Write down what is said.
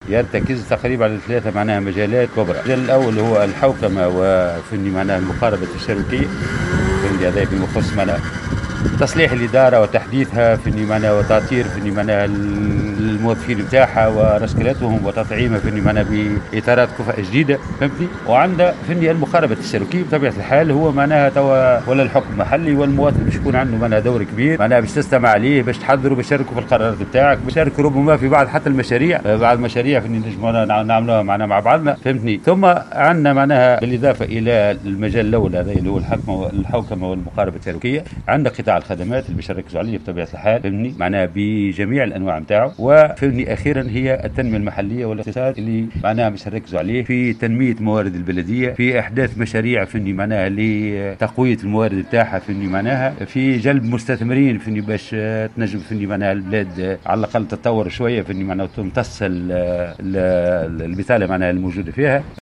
يرتكز تقريبا على ثلاثة معناها مجالات كبرى. المجال الأول هو الحوكمة وفني معناها المقاربة الشركية، فني هذا بما يخص معناها تصليح الإدارة وتحديثها فني معناها وتطوير فني معناها الموظفين بتاعها ورسكلاتهم وتطعيمها فني معناها بإطارات كفاءة جديدة، فهمتني. وعندها فني المقاربة الشركية بطبيعة الحال هو معناها توا ولا الحكم المحلي والمواطن باش يكون عنده معناها دور كبير، معناها باش تستمع عليه، باش تحضروا، باش يشاركوا في القرارات بتاعك، باش يشاركوا ربما في بعض حتى المشاريع، بعض المشاريع فني نجموا نعملوها معناها مع بعضنا، فهمتني. ثم عندنا معناها بالإضافة إلى المجال الأول هذا اللي هو الحوكمة والمقاربة الشركية، عندنا قطاع الخدمات اللي باش نركزوا عليه بطبيعه الحال، فهمني، معناها بجميع الانواع نتاعو. وفهمني اخيرا هي التنميه المحليه والاقتصاد اللي معناها باش نركزوا عليه في تنميه موارد البلديه، في احداث مشاريع فهمني معناها لتقويه الموارد نتاعها، فهمني معناها في جلب مستثمرين فهمني باش تنجم فهمني معناها البلاد على الاقل تتطور شويه، فهمني معناها وتمتص البطاله معناها الموجوده فيها.